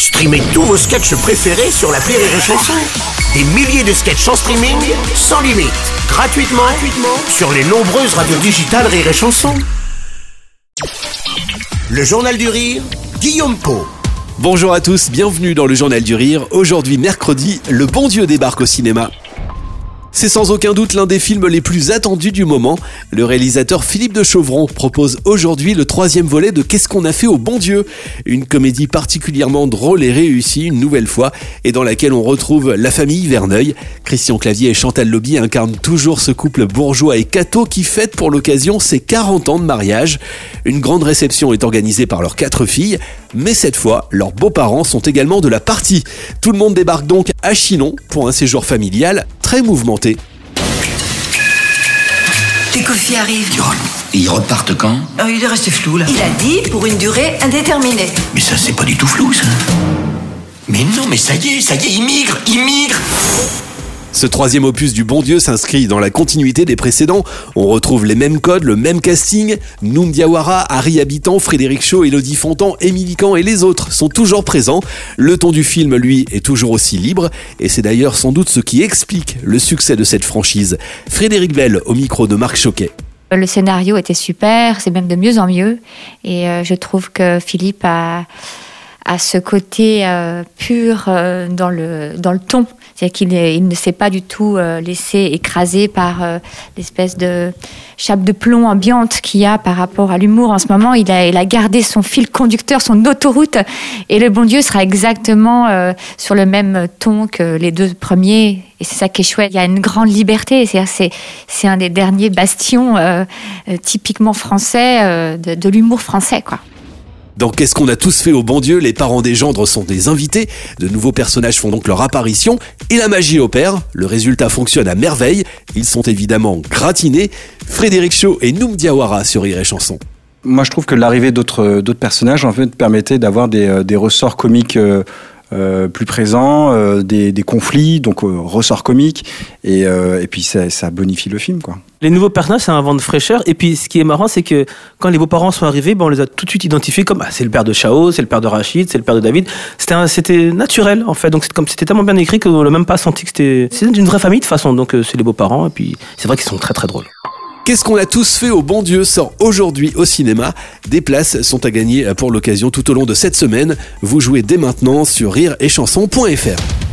Streamez tous vos sketchs préférés sur l'appli Rire et Chanson. Des milliers de sketchs en streaming, sans limite, gratuitement sur les nombreuses radios digitales Rire et Chanson. Le Journal du Rire, Guillaume Pau. Bonjour à tous, bienvenue dans le Journal du Rire. Aujourd'hui, mercredi, Le Bon Dieu débarque au cinéma. C'est sans aucun doute l'un des films les plus attendus du moment. Le réalisateur Philippe de Chauvron propose aujourd'hui le 3e volet de Qu'est-ce qu'on a fait au bon Dieu ? Une comédie particulièrement drôle et réussie une nouvelle fois et dans laquelle on retrouve la famille Verneuil. Christian Clavier et Chantal Lobby incarnent toujours ce couple bourgeois et catho qui fête pour l'occasion ses 40 ans de mariage. Une grande réception est organisée par leurs 4 filles, mais cette fois, leurs beaux-parents sont également de la partie. Tout le monde débarque donc à Chinon pour un séjour familial très mouvementé. Les Kofi arrivent. Et ils repartent quand ? Il est resté flou là. Il a dit pour une durée indéterminée. Mais ça, c'est pas du tout flou, ça. Mais non, mais ça y est, ils migrent. Ce 3e opus du Bon Dieu s'inscrit dans la continuité des précédents. On retrouve les mêmes codes, le même casting. Noum Diawara, Harry Habitant, Frédéric Shaw, Élodie Fontan, Émilie Kahn et les autres sont toujours présents. Le ton du film, lui, est toujours aussi libre. Et c'est d'ailleurs sans doute ce qui explique le succès de cette franchise. Frédéric Bell au micro de Marc Choquet. Le scénario était super, c'est même de mieux en mieux. Et je trouve que Philippe a ce côté pur dans le ton. C'est-à-dire qu'il ne s'est pas du tout laissé écraser par l'espèce de chape de plomb ambiante qu'il y a par rapport à l'humour en ce moment. Il a gardé son fil conducteur, son autoroute. Et Le Bon Dieu sera exactement sur le même ton que les 2 premiers. Et c'est ça qui est chouette. Il y a une grande liberté. C'est un des derniers bastions typiquement français de l'humour français, quoi. Dans Qu'est-ce qu'on a tous fait au bon Dieu, les parents des gendres sont des invités. De nouveaux personnages font donc leur apparition et la magie opère. Le résultat fonctionne à merveille. Ils sont évidemment gratinés. Frédéric Shaw et Noum Diawara sur Rire et Chanson. Moi, je trouve que l'arrivée d'autres personnages en fait permettait d'avoir des ressorts comiques plus présents, des conflits, donc ressorts comiques, et puis ça bonifie le film, quoi. Les nouveaux personnages, c'est un vent de fraîcheur. Et puis, ce qui est marrant, c'est que quand les beaux-parents sont arrivés, on les a tout de suite identifiés comme c'est le père de Chao, c'est le père de Rachid, c'est le père de David. C'était naturel, en fait. Donc, c'était tellement bien écrit qu'on n'a même pas senti que c'est une vraie famille, de toute façon. Donc, c'est les beaux-parents. Et puis, c'est vrai qu'ils sont très, très drôles. Qu'est-ce qu'on a tous fait au bon Dieu sort aujourd'hui au cinéma. Des places sont à gagner pour l'occasion tout au long de cette semaine. Vous jouez dès maintenant sur rireetchanson.fr.